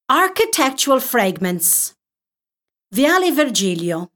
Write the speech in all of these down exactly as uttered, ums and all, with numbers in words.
Architectural fragments. Viale Virgilio.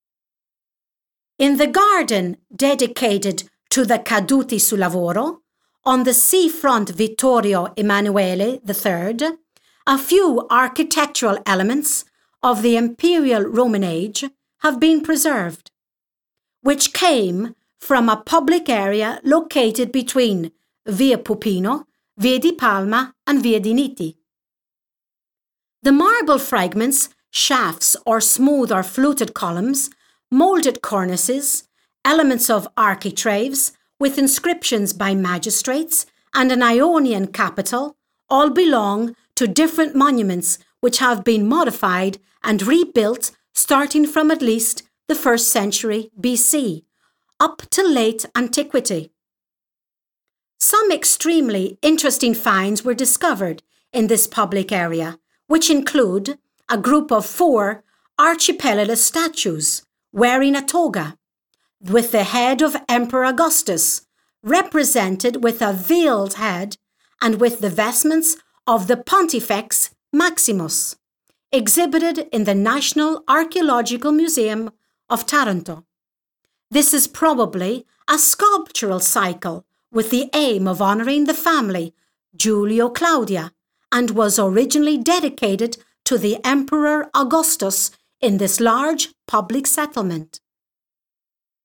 In the garden dedicated to the Caduti sul Lavoro, on the seafront Vittorio Emanuele the third, a few architectural elements of the Imperial Roman age have been preserved, which came from a public area located between Via Pupino, Via di Palma and Via di Nitti. The marble fragments, shafts or smooth or fluted columns, moulded cornices, elements of architraves with inscriptions by magistrates and an Ionian capital all belong to different monuments which have been modified and rebuilt starting from at least the first century B C up to late antiquity. Some extremely interesting finds were discovered in this public area, which include a group of four archipelagus statues wearing a toga, with the head of Emperor Augustus represented with a veiled head and with the vestments of the Pontifex Maximus, exhibited in the National Archaeological Museum of Taranto. This is probably a sculptural cycle with the aim of honouring the family Julio Claudia, and was originally dedicated to the Emperor Augustus in this large public settlement.